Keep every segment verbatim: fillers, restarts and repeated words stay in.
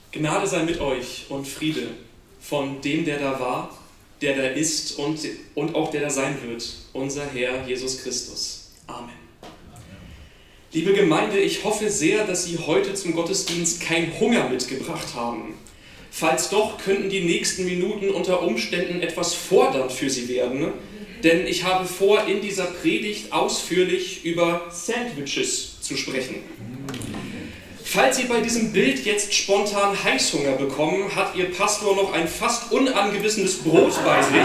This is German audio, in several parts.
Gnade sei mit euch und Friede von dem, der da war, der da ist und, und auch der da sein wird, unser Herr Jesus Christus. Amen. Liebe Gemeinde, ich hoffe sehr, dass Sie heute zum Gottesdienst keinen Hunger mitgebracht haben. Falls doch, könnten die nächsten Minuten unter Umständen etwas fordernd für Sie werden, denn ich habe vor, in dieser Predigt ausführlich über Sandwiches zu sprechen. Falls Sie bei diesem Bild jetzt spontan Heißhunger bekommen, hat Ihr Pastor noch ein fast unangebissenes Brot bei sich.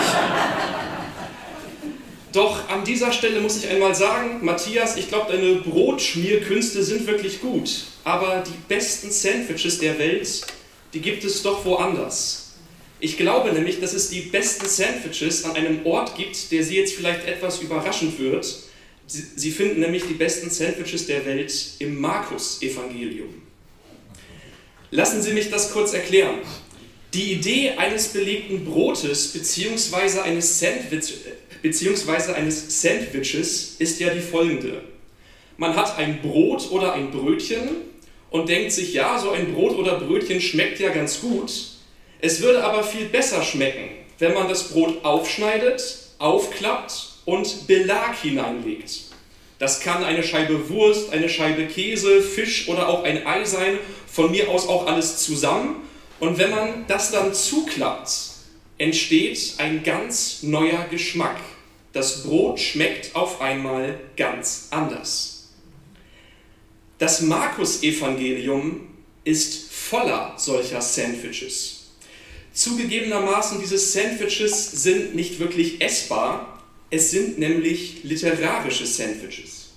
Doch an dieser Stelle muss ich einmal sagen, Matthias, ich glaube, deine Brotschmierkünste sind wirklich gut, aber die besten Sandwiches der Welt, die gibt es doch woanders. Ich glaube nämlich, dass es die besten Sandwiches an einem Ort gibt, der Sie jetzt vielleicht etwas überraschen wird. Sie finden nämlich die besten Sandwiches der Welt im Markus-Evangelium. Lassen Sie mich das kurz erklären. Die Idee eines belegten Brotes bzw. eines, Sandwich, beziehungsweise eines Sandwiches ist ja die folgende. Man hat ein Brot oder ein Brötchen und denkt sich, ja, so ein Brot oder Brötchen schmeckt ja ganz gut. Es würde aber viel besser schmecken, wenn man das Brot aufschneidet, aufklappt und Belag hineinlegt. Das kann eine Scheibe Wurst, eine Scheibe Käse, Fisch oder auch ein Ei sein, von mir aus auch alles zusammen. Und wenn man das dann zuklappt, entsteht ein ganz neuer Geschmack. Das Brot schmeckt auf einmal ganz anders. Das Markus-Evangelium ist voller solcher Sandwiches. Zugegebenermaßen, diese Sandwiches sind nicht wirklich essbar. Es sind nämlich literarische Sandwiches.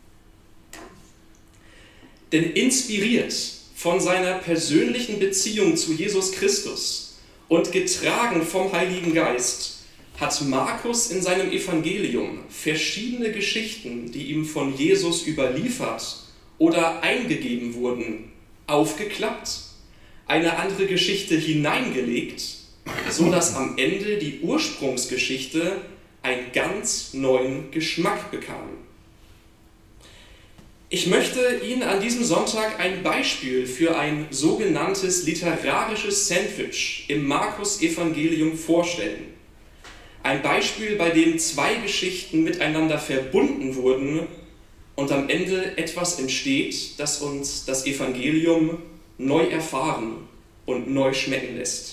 Denn inspiriert von seiner persönlichen Beziehung zu Jesus Christus und getragen vom Heiligen Geist hat Markus in seinem Evangelium verschiedene Geschichten, die ihm von Jesus überliefert oder eingegeben wurden, aufgeklappt, eine andere Geschichte hineingelegt, sodass am Ende die Ursprungsgeschichte einen ganz neuen Geschmack bekam. Ich möchte Ihnen an diesem Sonntag ein Beispiel für ein sogenanntes literarisches Sandwich im Markus-Evangelium vorstellen. Ein Beispiel, bei dem zwei Geschichten miteinander verbunden wurden und am Ende etwas entsteht, das uns das Evangelium neu erfahren und neu schmecken lässt.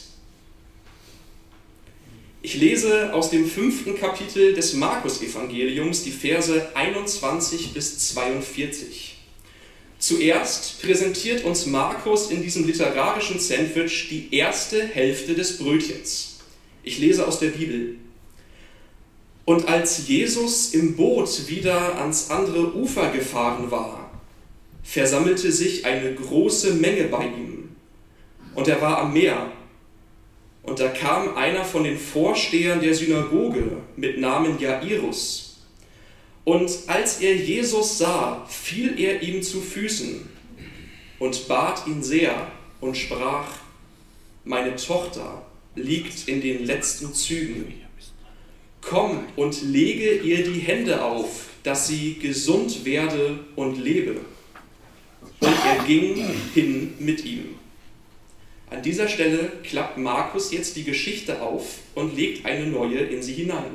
Ich lese aus dem fünften Kapitel des Markus-Evangeliums die Verse einundzwanzig bis zweiundvierzig. Zuerst präsentiert uns Markus in diesem literarischen Sandwich die erste Hälfte des Brötchens. Ich lese aus der Bibel. Und als Jesus im Boot wieder ans andere Ufer gefahren war, versammelte sich eine große Menge bei ihm. Und er war am Meer. Und da kam einer von den Vorstehern der Synagoge mit Namen Jairus. Und als er Jesus sah, fiel er ihm zu Füßen und bat ihn sehr und sprach: Meine Tochter liegt in den letzten Zügen. Komm und lege ihr die Hände auf, dass sie gesund werde und lebe. Und er ging hin mit ihm. An dieser Stelle klappt Markus jetzt die Geschichte auf und legt eine neue in sie hinein.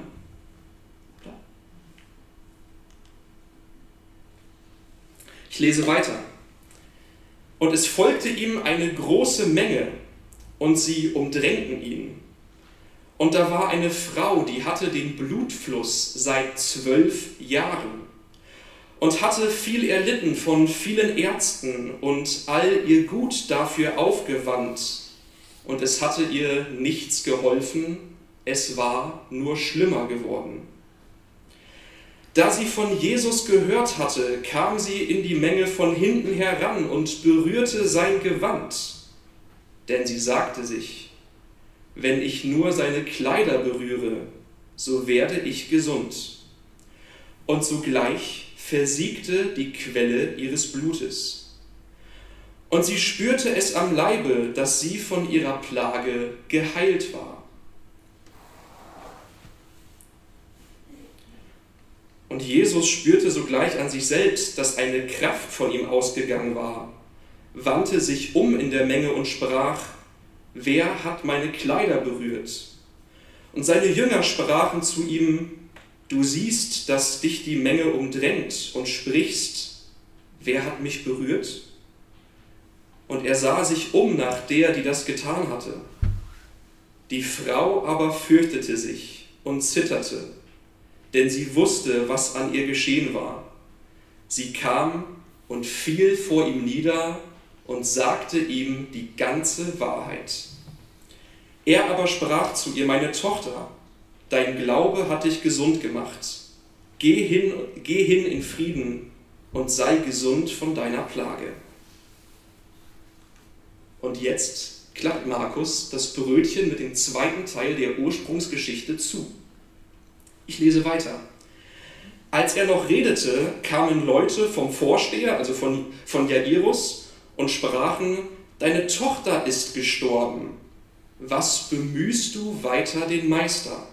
Ich lese weiter. Und es folgte ihm eine große Menge, und sie umdrängten ihn. Und da war eine Frau, die hatte den Blutfluss seit zwölf Jahren und hatte viel erlitten von vielen Ärzten und all ihr Gut dafür aufgewandt. Und es hatte ihr nichts geholfen, es war nur schlimmer geworden. Da sie von Jesus gehört hatte, kam sie in die Menge von hinten heran und berührte sein Gewand. Denn sie sagte sich: Wenn ich nur seine Kleider berühre, so werde ich gesund. Und sogleich versiegte die Quelle ihres Blutes. Und sie spürte es am Leibe, dass sie von ihrer Plage geheilt war. Und Jesus spürte sogleich an sich selbst, dass eine Kraft von ihm ausgegangen war. wandte sich um in der Menge und sprach: Wer hat meine Kleider berührt? Und seine Jünger sprachen zu ihm: Du siehst, dass dich die Menge umdrängt und sprichst: Wer hat mich berührt? Und er sah sich um nach der, die das getan hatte. Die Frau aber fürchtete sich und zitterte, denn sie wusste, was an ihr geschehen war. Sie kam und fiel vor ihm nieder und sagte ihm die ganze Wahrheit. Er aber sprach zu ihr: Meine Tochter, dein Glaube hat dich gesund gemacht. Geh hin, geh hin in Frieden und sei gesund von deiner Plage. Und jetzt klappt Markus das Brötchen mit dem zweiten Teil der Ursprungsgeschichte zu. Ich lese weiter. Als er noch redete, kamen Leute vom Vorsteher, also von, von Jairus, und sprachen: Deine Tochter ist gestorben. Was bemühst du weiter den Meister?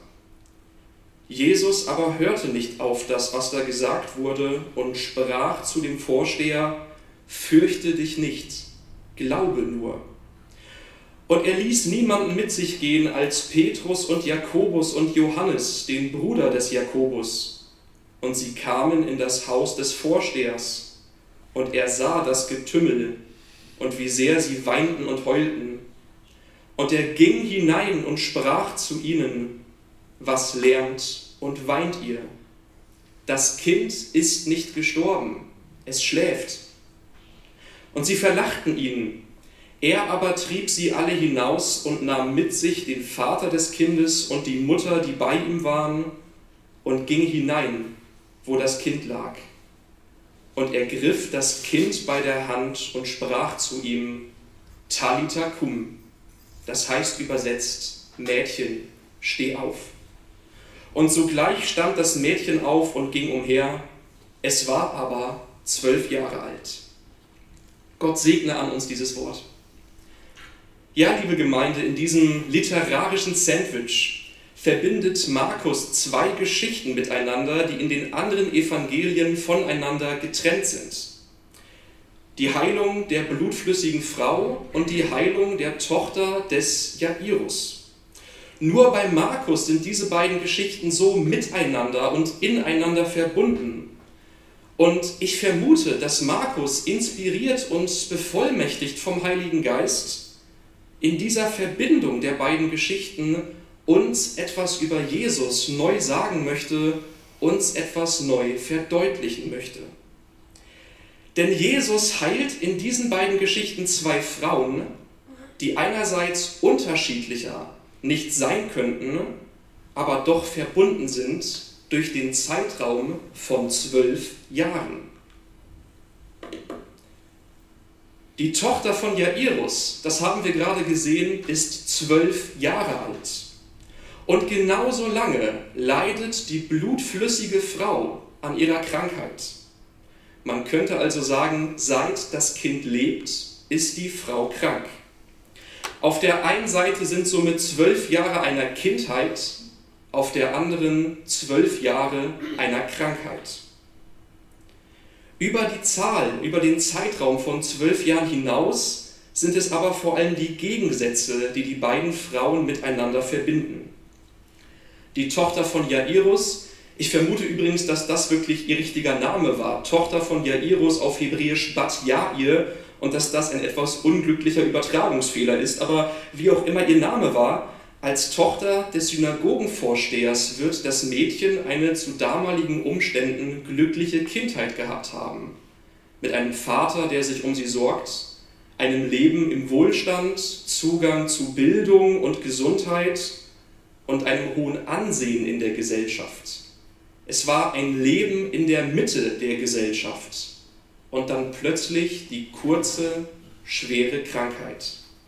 Jesus aber hörte nicht auf das, was da gesagt wurde, und sprach zu dem Vorsteher: Fürchte dich nicht, glaube nur. Und er ließ niemanden mit sich gehen als Petrus und Jakobus und Johannes, den Bruder des Jakobus. Und sie kamen in das Haus des Vorstehers, und er sah das Getümmel und wie sehr sie weinten und heulten. Und er ging hinein und sprach zu ihnen: Was lärmt und weint ihr? Das Kind ist nicht gestorben, es schläft. Und sie verlachten ihn. Er aber trieb sie alle hinaus und nahm mit sich den Vater des Kindes und die Mutter, die bei ihm waren, und ging hinein, wo das Kind lag. Und er griff das Kind bei der Hand und sprach zu ihm: Talitha cum, das heißt übersetzt: Mädchen, steh auf. Und sogleich stand das Mädchen auf und ging umher. Es war aber zwölf Jahre alt. Gott segne an uns dieses Wort. Ja, liebe Gemeinde, in diesem literarischen Sandwich verbindet Markus zwei Geschichten miteinander, die in den anderen Evangelien voneinander getrennt sind. Die Heilung der blutflüssigen Frau und die Heilung der Tochter des Jairus. Nur bei Markus sind diese beiden Geschichten so miteinander und ineinander verbunden. Und ich vermute, dass Markus, inspiriert und bevollmächtigt vom Heiligen Geist, in dieser Verbindung der beiden Geschichten uns etwas über Jesus neu sagen möchte, uns etwas neu verdeutlichen möchte. Denn Jesus heilt in diesen beiden Geschichten zwei Frauen, die einerseits unterschiedlicher nicht sein könnten, aber doch verbunden sind durch den Zeitraum von zwölf Jahren. Die Tochter von Jairus, das haben wir gerade gesehen, ist zwölf Jahre alt. Und genauso lange leidet die blutflüssige Frau an ihrer Krankheit. Man könnte also sagen, seit das Kind lebt, ist die Frau krank. Auf der einen Seite sind somit zwölf Jahre einer Kindheit, auf der anderen zwölf Jahre einer Krankheit. Über die Zahl, über den Zeitraum von zwölf Jahren hinaus sind es aber vor allem die Gegensätze, die die beiden Frauen miteinander verbinden. Die Tochter von Jairus, ich vermute übrigens, dass das wirklich ihr richtiger Name war, Tochter von Jairus auf Hebräisch Bat Jair, und dass das ein etwas unglücklicher Übertragungsfehler ist, aber wie auch immer ihr Name war, als Tochter des Synagogenvorstehers wird das Mädchen eine zu damaligen Umständen glückliche Kindheit gehabt haben. Mit einem Vater, der sich um sie sorgt, einem Leben im Wohlstand, Zugang zu Bildung und Gesundheit und einem hohen Ansehen in der Gesellschaft. Es war ein Leben in der Mitte der Gesellschaft und dann plötzlich die kurze, schwere Krankheit.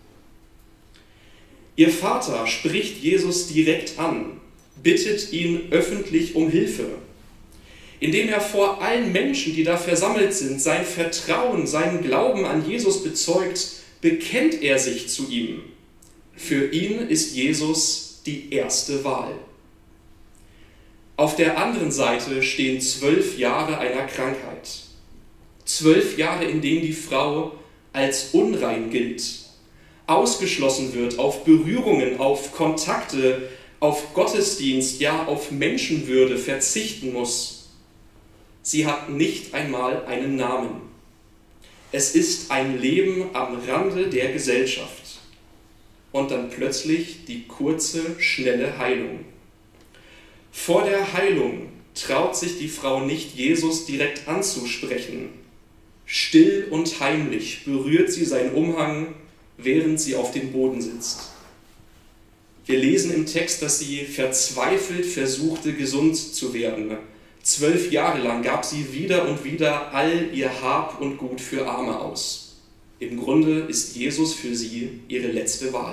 Ihr Vater spricht Jesus direkt an, bittet ihn öffentlich um Hilfe, indem er vor allen Menschen, die da versammelt sind, sein Vertrauen, seinen Glauben an Jesus bezeugt, bekennt er sich zu ihm. Für ihn ist Jesus die erste Wahl. Auf der anderen Seite stehen zwölf Jahre einer Krankheit. Zwölf Jahre, in denen die Frau als unrein gilt, ausgeschlossen wird, auf Berührungen, auf Kontakte, auf Gottesdienst, ja auf Menschenwürde verzichten muss. Sie hat nicht einmal einen Namen. Es ist ein Leben am Rande der Gesellschaft. Und dann plötzlich die kurze, schnelle Heilung. Vor der Heilung traut sich die Frau nicht, Jesus direkt anzusprechen. Still und heimlich berührt sie seinen Umhang, während sie auf dem Boden sitzt. Wir lesen im Text, dass sie verzweifelt versuchte, gesund zu werden. Zwölf Jahre lang gab sie wieder und wieder all ihr Hab und Gut für Arme aus. Im Grunde ist Jesus für sie ihre letzte Wahl.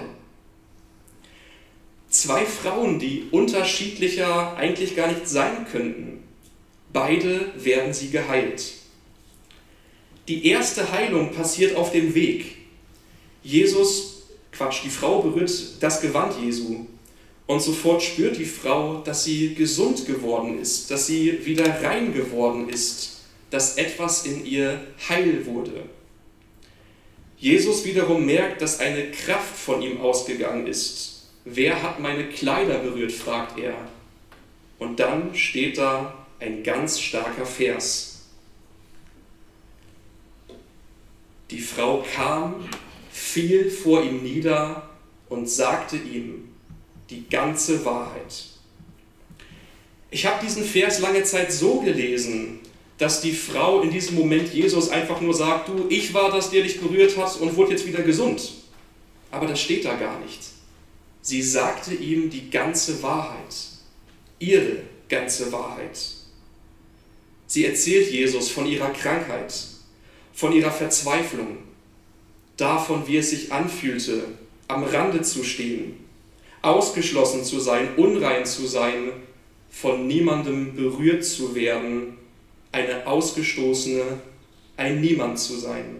Zwei Frauen, die unterschiedlicher eigentlich gar nicht sein könnten. Beide werden sie geheilt. Die erste Heilung passiert auf dem Weg. Jesus Quatsch, die Frau berührt das Gewand Jesu und sofort spürt die Frau, dass sie gesund geworden ist, dass sie wieder rein geworden ist, dass etwas in ihr heil wurde. Jesus wiederum merkt, dass eine Kraft von ihm ausgegangen ist. Wer hat meine Kleider berührt, fragt er. Und dann steht da ein ganz starker Vers. Die Frau kam, fiel vor ihm nieder und sagte ihm die ganze Wahrheit. Ich habe diesen Vers lange Zeit so gelesen, dass die Frau in diesem Moment Jesus einfach nur sagt, du, ich war das, der dich berührt hat und wurde jetzt wieder gesund. Aber das steht da gar nicht. Sie sagte ihm die ganze Wahrheit, ihre ganze Wahrheit. Sie erzählt Jesus von ihrer Krankheit, von ihrer Verzweiflung, davon, wie es sich anfühlte, am Rande zu stehen, ausgeschlossen zu sein, unrein zu sein, von niemandem berührt zu werden, eine Ausgestoßene, ein Niemand zu sein.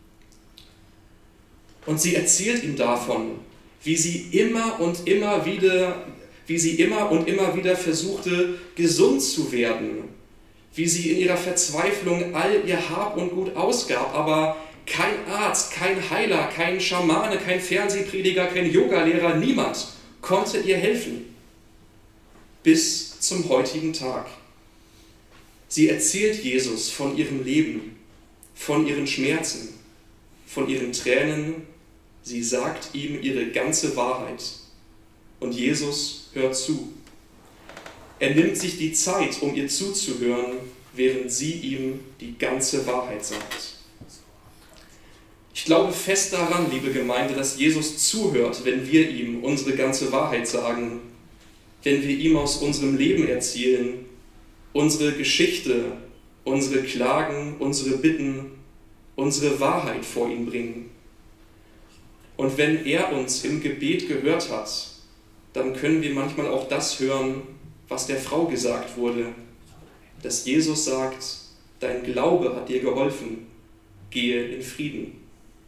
Und sie erzählt ihm davon, wie sie immer und immer wieder, wie sie immer und immer wieder versuchte, gesund zu werden, wie sie in ihrer Verzweiflung all ihr Hab und Gut ausgab, aber kein Arzt, kein Heiler, kein Schamane, kein Fernsehprediger, kein Yogalehrer, niemand konnte ihr helfen. Bis zum heutigen Tag. Sie erzählt Jesus von ihrem Leben, von ihren Schmerzen, von ihren Tränen. Sie sagt ihm ihre ganze Wahrheit. Und Jesus hört zu. Er nimmt sich die Zeit, um ihr zuzuhören, während sie ihm die ganze Wahrheit sagt. Ich glaube fest daran, liebe Gemeinde, dass Jesus zuhört, wenn wir ihm unsere ganze Wahrheit sagen, wenn wir ihm aus unserem Leben erzählen, unsere Geschichte, unsere Klagen, unsere Bitten, unsere Wahrheit vor ihn bringen. Und wenn er uns im Gebet gehört hat, dann können wir manchmal auch das hören, was der Frau gesagt wurde, dass Jesus sagt, dein Glaube hat dir geholfen, gehe in Frieden.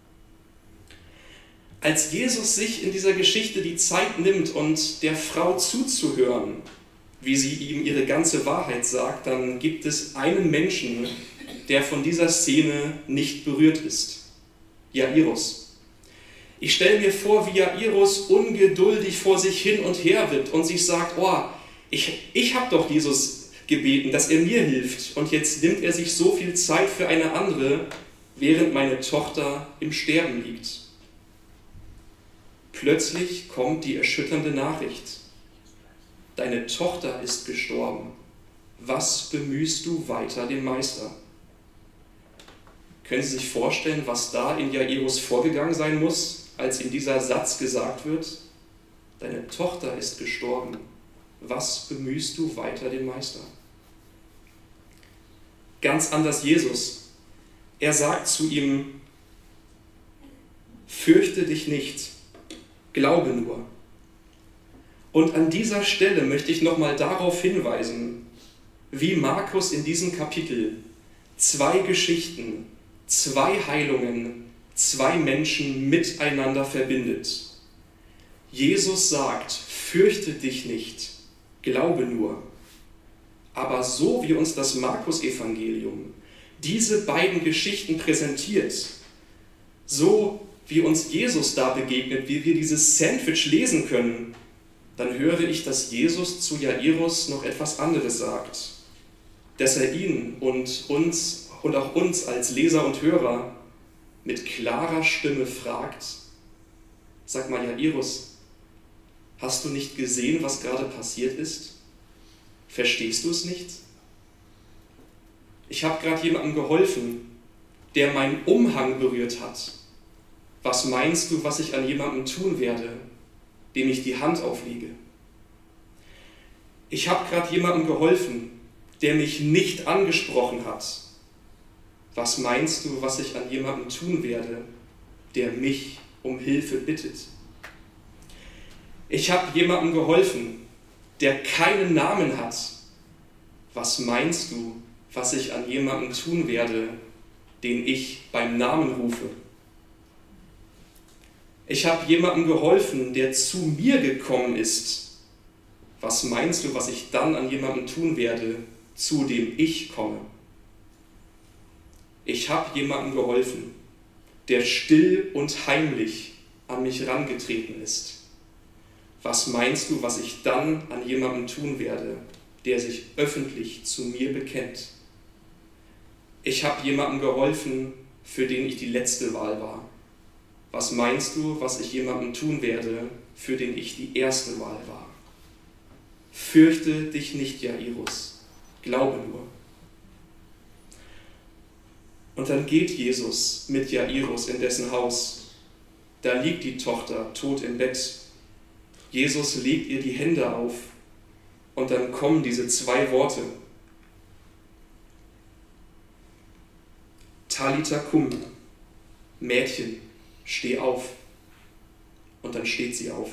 Als Jesus sich in dieser Geschichte die Zeit nimmt und der Frau zuzuhören, wie sie ihm ihre ganze Wahrheit sagt, dann gibt es einen Menschen, der von dieser Szene nicht berührt ist. Jairus. Ich stelle mir vor, wie Jairus ungeduldig vor sich hin und her wippt und sich sagt, oh, ich, ich habe doch Jesus gebeten, dass er mir hilft und jetzt nimmt er sich so viel Zeit für eine andere, während meine Tochter im Sterben liegt. Plötzlich kommt die erschütternde Nachricht. Deine Tochter ist gestorben. Was bemühst du weiter den Meister? Können Sie sich vorstellen, was da in Jairus vorgegangen sein muss, als ihm dieser Satz gesagt wird? Deine Tochter ist gestorben. Was bemühst du weiter den Meister? Ganz anders Jesus. Er sagt zu ihm, fürchte dich nicht. Glaube nur. Und an dieser Stelle möchte ich nochmal darauf hinweisen, wie Markus in diesem Kapitel zwei Geschichten, zwei Heilungen, zwei Menschen miteinander verbindet. Jesus sagt, fürchte dich nicht, glaube nur. Aber so wie uns das Markus-Evangelium diese beiden Geschichten präsentiert, so wie uns Jesus da begegnet, wie wir dieses Sandwich lesen können, dann höre ich, dass Jesus zu Jairus noch etwas anderes sagt. Dass er ihn und uns und auch uns als Leser und Hörer mit klarer Stimme fragt: Sag mal, Jairus, hast du nicht gesehen, was gerade passiert ist? Verstehst du es nicht? Ich habe gerade jemandem geholfen, der meinen Umhang berührt hat. Was meinst du, was ich an jemandem tun werde, dem ich die Hand auflege? Ich habe gerade jemandem geholfen, der mich nicht angesprochen hat. Was meinst du, was ich an jemandem tun werde, der mich um Hilfe bittet? Ich habe jemandem geholfen, der keinen Namen hat. Was meinst du, was ich an jemandem tun werde, den ich beim Namen rufe? Ich habe jemandem geholfen, der zu mir gekommen ist. Was meinst du, was ich dann an jemandem tun werde, zu dem ich komme? Ich habe jemandem geholfen, der still und heimlich an mich herangetreten ist. Was meinst du, was ich dann an jemandem tun werde, der sich öffentlich zu mir bekennt? Ich habe jemandem geholfen, für den ich die letzte Wahl war. Was meinst du, was ich jemandem tun werde, für den ich die erste Wahl war? Fürchte dich nicht, Jairus, glaube nur. Und dann geht Jesus mit Jairus in dessen Haus. Da liegt die Tochter tot im Bett. Jesus legt ihr die Hände auf und dann kommen diese zwei Worte. Talita kum, Mädchen, steh auf. Und dann steht sie auf.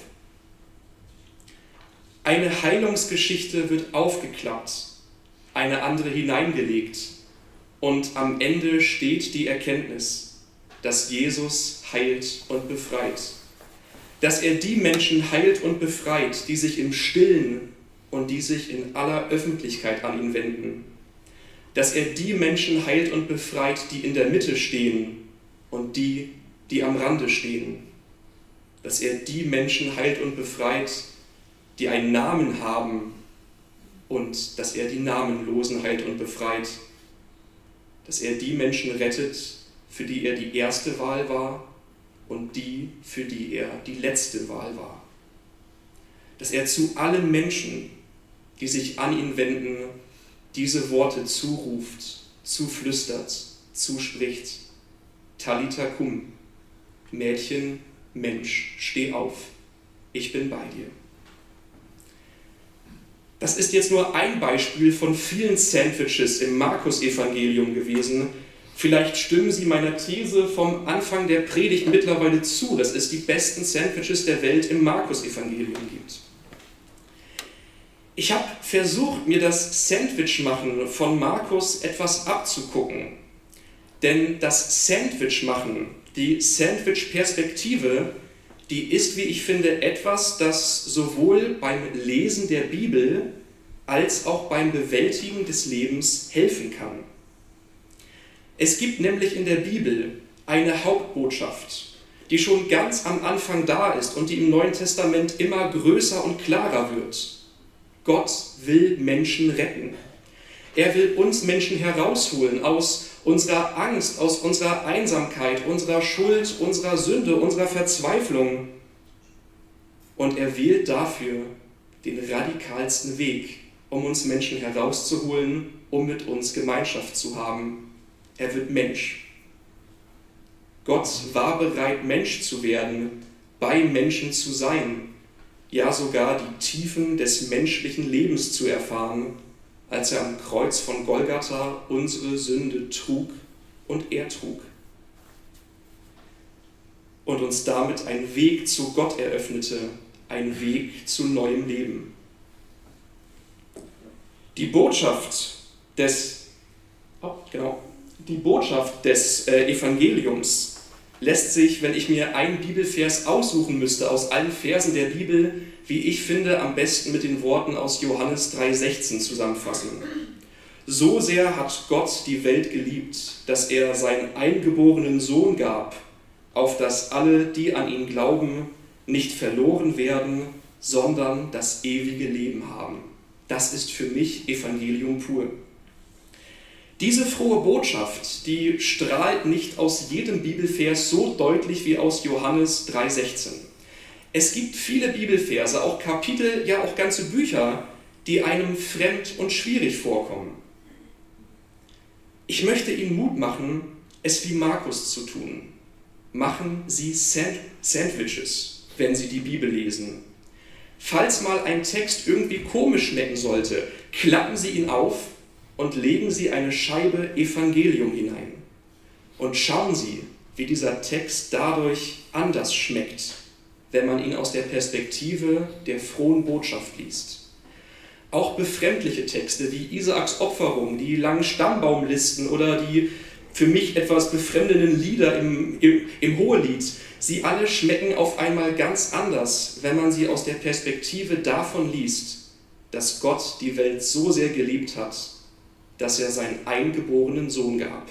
Eine Heilungsgeschichte wird aufgeklappt, eine andere hineingelegt. Und am Ende steht die Erkenntnis, dass Jesus heilt und befreit. Dass er die Menschen heilt und befreit, die sich im Stillen und die sich in aller Öffentlichkeit an ihn wenden. Dass er die Menschen heilt und befreit, die in der Mitte stehen und die, die am Rande stehen. Dass er die Menschen heilt und befreit, die einen Namen haben, und dass er die Namenlosen heilt und befreit. Dass er die Menschen rettet, für die er die erste Wahl war, und die, für die er die letzte Wahl war. Dass er zu allen Menschen, die sich an ihn wenden, diese Worte zuruft, zuflüstert, zuspricht. Talita kum, Mädchen, Mensch, steh auf, ich bin bei dir. Das ist jetzt nur ein Beispiel von vielen Sandwiches im Markus-Evangelium gewesen. Vielleicht stimmen Sie meiner These vom Anfang der Predigt mittlerweile zu, dass es die besten Sandwiches der Welt im Markus-Evangelium gibt. Ich habe versucht, mir das Sandwich-Machen von Markus etwas abzugucken. Denn das Sandwich-Machen, die Sandwich-Perspektive, die ist, wie ich finde, etwas, das sowohl beim Lesen der Bibel als auch beim Bewältigen des Lebens helfen kann. Es gibt nämlich in der Bibel eine Hauptbotschaft, die schon ganz am Anfang da ist und die im Neuen Testament immer größer und klarer wird. Gott will Menschen retten. Er will uns Menschen herausholen aus unserer Angst, aus unserer Einsamkeit, unserer Schuld, unserer Sünde, unserer Verzweiflung. Und er wählt dafür den radikalsten Weg, um uns Menschen herauszuholen, um mit uns Gemeinschaft zu haben. Er wird Mensch. Gott war bereit, Mensch zu werden, bei Menschen zu sein, ja sogar die Tiefen des menschlichen Lebens zu erfahren, als er am Kreuz von Golgatha unsere Sünde trug und er trug. Und uns damit einen Weg zu Gott eröffnete, einen Weg zu neuem Leben. Die Botschaft des, oh, genau, die Botschaft des äh, Evangeliums lässt sich, wenn ich mir einen Bibelvers aussuchen müsste, aus allen Versen der Bibel, wie ich finde, am besten mit den Worten aus Johannes drei sechzehn zusammenfassen. So sehr hat Gott die Welt geliebt, dass er seinen eingeborenen Sohn gab, auf dass alle, die an ihn glauben, nicht verloren werden, sondern das ewige Leben haben. Das ist für mich Evangelium pur. Diese frohe Botschaft, die strahlt nicht aus jedem Bibelvers so deutlich wie aus Johannes drei sechzehn. Es gibt viele Bibelverse, auch Kapitel, ja auch ganze Bücher, die einem fremd und schwierig vorkommen. Ich möchte Ihnen Mut machen, es wie Markus zu tun. Machen Sie Sand- Sandwiches, wenn Sie die Bibel lesen. Falls mal ein Text irgendwie komisch schmecken sollte, klappen Sie ihn auf und legen Sie eine Scheibe Evangelium hinein. Und schauen Sie, wie dieser Text dadurch anders schmeckt, wenn man ihn aus der Perspektive der frohen Botschaft liest. Auch befremdliche Texte wie Isaaks Opferung, die langen Stammbaumlisten oder die für mich etwas befremdenden Lieder im, im, im Hohelied, sie alle schmecken auf einmal ganz anders, wenn man sie aus der Perspektive davon liest, dass Gott die Welt so sehr geliebt hat, dass er seinen eingeborenen Sohn gab.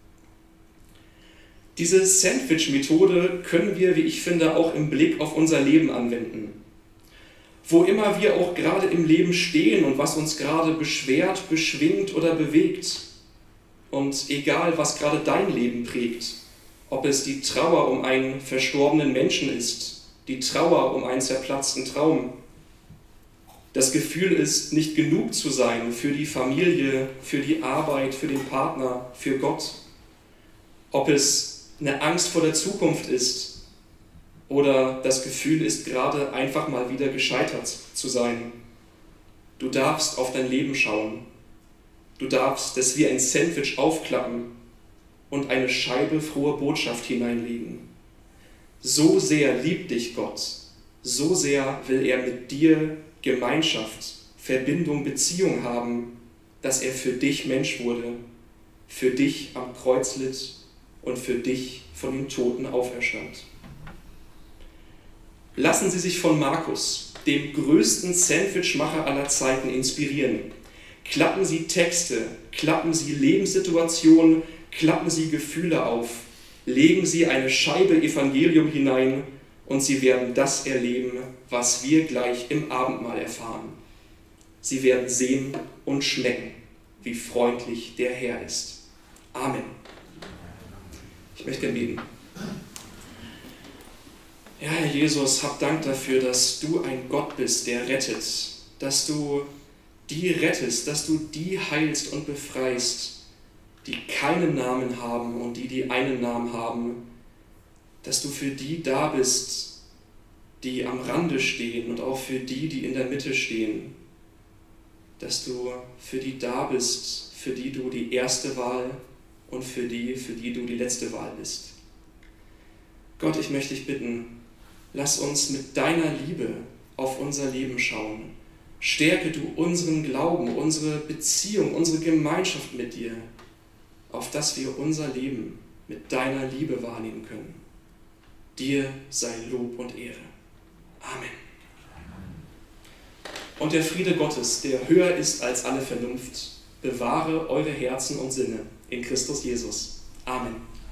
Diese Sandwich-Methode können wir, wie ich finde, auch im Blick auf unser Leben anwenden. Wo immer wir auch gerade im Leben stehen und was uns gerade beschwert, beschwingt oder bewegt. Und egal, was gerade dein Leben prägt, ob es die Trauer um einen verstorbenen Menschen ist, die Trauer um einen zerplatzten Traum, das Gefühl ist, nicht genug zu sein für die Familie, für die Arbeit, für den Partner, für Gott. Ob es eine Angst vor der Zukunft ist oder das Gefühl ist, gerade einfach mal wieder gescheitert zu sein. Du darfst auf dein Leben schauen. Du darfst das wie ein Sandwich aufklappen und eine Scheibe frohe Botschaft hineinlegen. So sehr liebt dich Gott, so sehr will er mit dir Gemeinschaft, Verbindung, Beziehung haben, dass er für dich Mensch wurde, für dich am Kreuz litt und für dich von den Toten auferstand. Lassen Sie sich von Markus, dem größten Sandwichmacher aller Zeiten, inspirieren. Klappen Sie Texte, klappen Sie Lebenssituationen, klappen Sie Gefühle auf, legen Sie eine Scheibe Evangelium hinein und Sie werden das erleben, was wir gleich im Abendmahl erfahren. Sie werden sehen und schmecken, wie freundlich der Herr ist. Amen. Ich möchte beten. Ja, Herr Jesus, hab Dank dafür, dass du ein Gott bist, der rettet, dass du die rettest, dass du die heilst und befreist, die keinen Namen haben und die, die einen Namen haben, dass du für die da bist, die am Rande stehen und auch für die, die in der Mitte stehen, dass du für die da bist, für die du die erste Wahl und für die, für die du die letzte Wahl bist. Gott, ich möchte dich bitten, lass uns mit deiner Liebe auf unser Leben schauen. Stärke du unseren Glauben, unsere Beziehung, unsere Gemeinschaft mit dir, auf dass wir unser Leben mit deiner Liebe wahrnehmen können. Dir sei Lob und Ehre. Amen. Und der Friede Gottes, der höher ist als alle Vernunft, bewahre eure Herzen und Sinne in Christus Jesus. Amen.